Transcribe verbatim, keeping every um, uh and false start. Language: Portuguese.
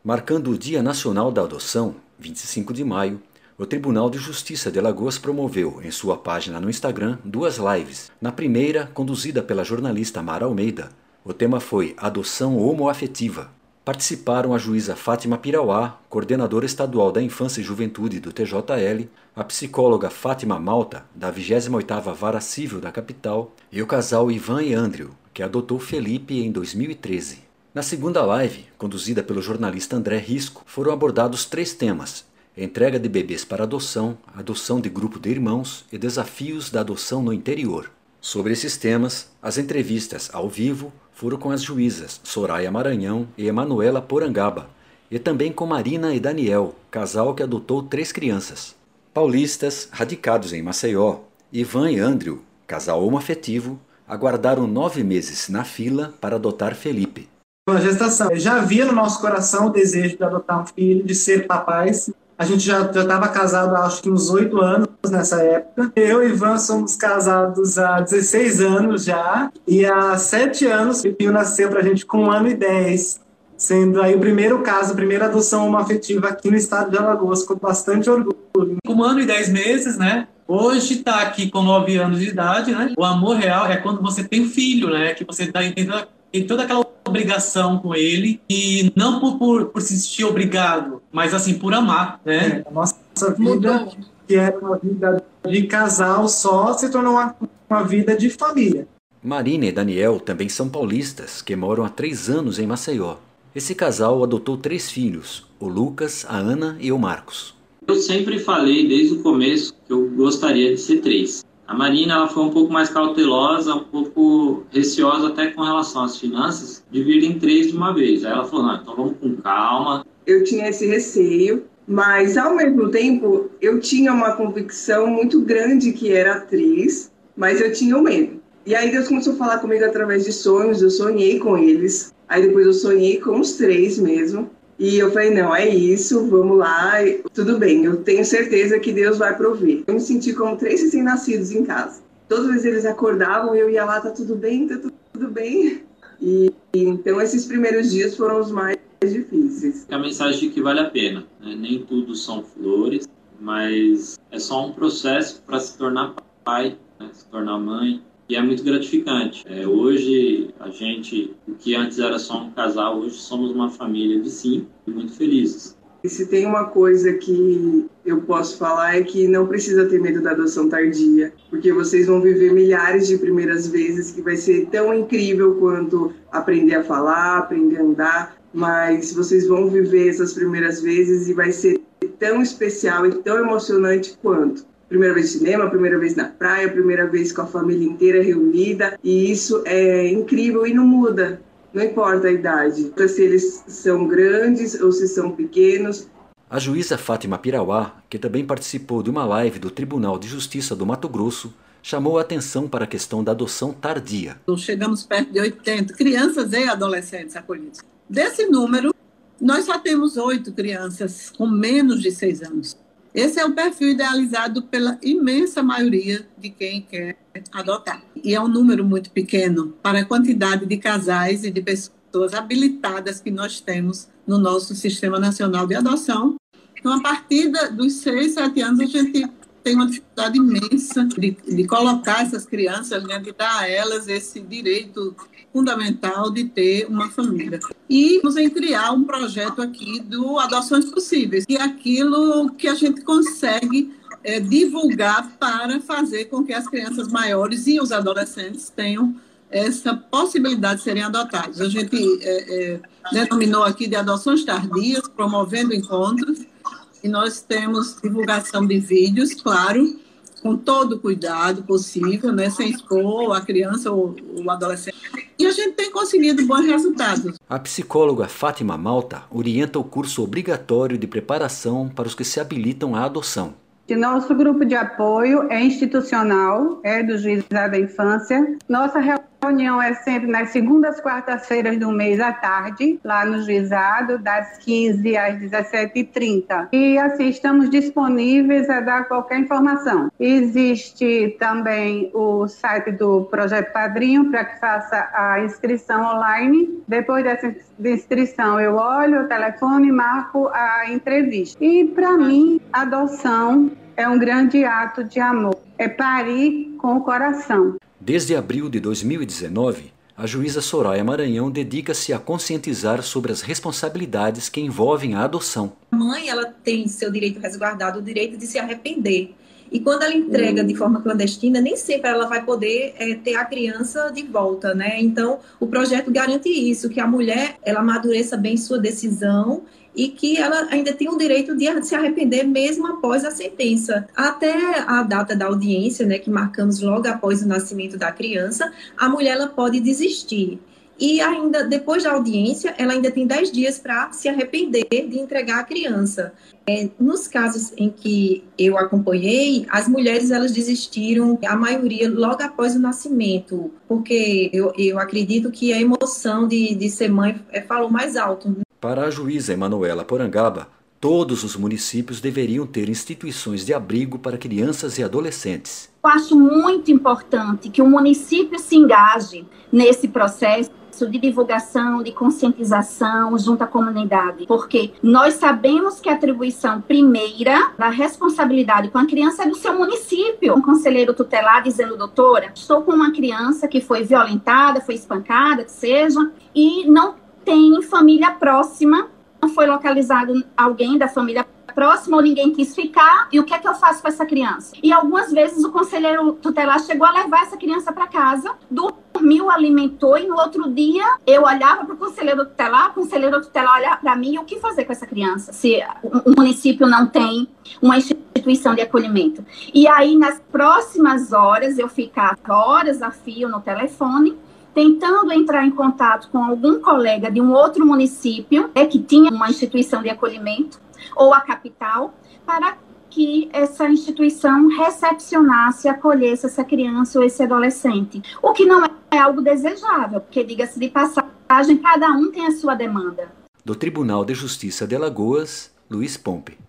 Marcando o Dia Nacional da Adoção, vinte e cinco de maio, o Tribunal de Justiça de Alagoas promoveu, em sua página no Instagram, duas lives. Na primeira, conduzida pela jornalista Mara Almeida, o tema foi Adoção Homoafetiva. Participaram a juíza Fátima Pirauá, coordenadora estadual da Infância e Juventude do T J L, a psicóloga Fátima Malta, da vigésima oitava Vara Civil da capital, e o casal Ivan e Andrew, que adotou Felipe em dois mil e treze. Na segunda live, conduzida pelo jornalista André Risco, foram abordados três temas: entrega de bebês para adoção, adoção de grupo de irmãos e desafios da adoção no interior. Sobre esses temas, as entrevistas ao vivo foram com as juízas Soraya Maranhão e Emanuela Porangaba, e também com Marina e Daniel, casal que adotou três crianças. Paulistas, radicados em Maceió, Ivan e Andrew, casal homoafetivo, aguardaram nove meses na fila para adotar Felipe. A gestação. Eu já havia no nosso coração o desejo de adotar um filho, de ser papais. A gente já estava casado há acho que uns oito anos nessa época. Eu e Ivan somos casados há dezesseis anos já. E há sete anos o filho nasceu para a gente com um ano e dez. Sendo aí o primeiro caso, a primeira adoção homoafetiva aqui no estado de Alagoas, com bastante orgulho. Com um ano e dez meses, né? Hoje está aqui com nove anos de idade, né? O amor real é quando você tem filho, né? Que você tá, tem, toda, tem toda aquela obrigação com ele, e não por, por, por se sentir obrigado, mas assim, por amar, né? É, a nossa vida, que era uma vida de casal só, se tornou uma, uma vida de família. Marina e Daniel também são paulistas, que moram há três anos em Maceió. Esse casal adotou três filhos, o Lucas, a Ana e o Marcos. Eu sempre falei desde o começo que eu gostaria de ser três. A Marina ela foi um pouco mais cautelosa, um pouco receosa até com relação às finanças, de vir em três de uma vez. Aí ela falou, não, então vamos com calma. Eu tinha esse receio, mas ao mesmo tempo eu tinha uma convicção muito grande que era atriz, mas eu tinha o medo. E aí Deus começou a falar comigo através de sonhos, eu sonhei com eles. Aí depois eu sonhei com os três mesmo. E eu falei, não, é isso, vamos lá, tudo bem, eu tenho certeza que Deus vai prover. Eu me senti como três recém-nascidos em casa. Todas as vezes eles acordavam, eu ia lá, tá tudo bem, tá tudo bem. E, e então esses primeiros dias foram os mais difíceis. A mensagem de que vale a pena, né? Nem tudo são flores, mas é só um processo para se tornar pai, né? Se tornar mãe. E é muito gratificante. É, hoje, a gente, o que antes era só um casal, hoje somos uma família de cinco e muito felizes. E se tem uma coisa que eu posso falar é que não precisa ter medo da adoção tardia, porque vocês vão viver milhares de primeiras vezes que vai ser tão incrível quanto aprender a falar, aprender a andar, mas vocês vão viver essas primeiras vezes e vai ser tão especial e tão emocionante quanto. Primeira vez no cinema, primeira vez na praia, primeira vez com a família inteira reunida. E isso é incrível e não muda. Não importa a idade. Se eles são grandes ou se são pequenos. A juíza Fátima Pirauá, que também participou de uma live do Tribunal de Justiça do Mato Grosso, chamou a atenção para a questão da adoção tardia. Chegamos perto de oitenta crianças e adolescentes acolhidos. Desse número, nós só temos oito crianças com menos de seis anos. Esse é o perfil idealizado pela imensa maioria de quem quer adotar. E é um número muito pequeno para a quantidade de casais e de pessoas habilitadas que nós temos no nosso Sistema Nacional de Adoção. Então, a partir dos seis, sete anos, a gente tem uma dificuldade imensa de, de colocar essas crianças, né, de dar a elas esse direito fundamental de ter uma família. E vamos em criar um projeto aqui do Adoções Possíveis, e aquilo que a gente consegue é, divulgar para fazer com que as crianças maiores e os adolescentes tenham essa possibilidade de serem adotados. A gente é, é, denominou aqui de adoções tardias, promovendo encontros, e nós temos divulgação de vídeos, claro, com todo o cuidado possível, né, sem expor a criança ou o adolescente. E a gente tem conseguido bons resultados. A psicóloga Fátima Malta orienta o curso obrigatório de preparação para os que se habilitam à adoção. O nosso grupo de apoio é institucional, é do Juizado da Infância. Nossa reunião é sempre nas segundas, quartas-feiras do mês à tarde, lá no juizado, das quinze às dezessete e trinta. E assim, estamos disponíveis a dar qualquer informação. Existe também o site do Projeto Padrinho para que faça a inscrição online. Depois dessa inscrição, eu olho o telefone e marco a entrevista. E, para mim, a adoção é um grande ato de amor. É parir com o coração. Desde abril de dois mil e dezenove, a juíza Soraya Maranhão dedica-se a conscientizar sobre as responsabilidades que envolvem a adoção. A mãe, ela tem seu direito resguardado, o direito de se arrepender. E quando ela entrega de forma clandestina, nem sempre ela vai poder é, ter a criança de volta, né? Então, o projeto garante isso, que a mulher, ela amadureça bem sua decisão e que ela ainda tem o direito de se arrepender mesmo após a sentença. Até a data da audiência, né, que marcamos logo após o nascimento da criança, a mulher ela pode desistir. E ainda, depois da audiência, ela ainda tem dez dias para se arrepender de entregar a criança. É, nos casos em que eu acompanhei, as mulheres elas desistiram, a maioria, logo após o nascimento, porque eu, eu acredito que a emoção de, de ser mãe é, falou mais alto. Para a juíza Emanuela Porangaba, todos os municípios deveriam ter instituições de abrigo para crianças e adolescentes. Eu acho muito importante que o município se engaje nesse processo de divulgação, de conscientização junto à comunidade, porque nós sabemos que a atribuição primeira da responsabilidade com a criança é do seu município. Um conselheiro tutelar dizendo, doutora, estou com uma criança que foi violentada, foi espancada, que seja, e não tem família próxima, não foi localizado alguém da família próxima ou ninguém quis ficar, e o que é que eu faço com essa criança? E algumas vezes o conselheiro tutelar chegou a levar essa criança para casa, dormiu, alimentou, e no outro dia eu olhava para o conselheiro tutelar, o conselheiro tutelar olhava para mim, e o que fazer com essa criança, se o município não tem uma instituição de acolhimento? E aí, nas próximas horas, eu ficava horas a fio no telefone, tentando entrar em contato com algum colega de um outro município, é, que tinha uma instituição de acolhimento, ou a capital, para que essa instituição recepcionasse, acolhesse essa criança ou esse adolescente. O que não é algo desejável, porque, diga-se de passagem, cada um tem a sua demanda. Do Tribunal de Justiça de Alagoas, Luiz Pompe.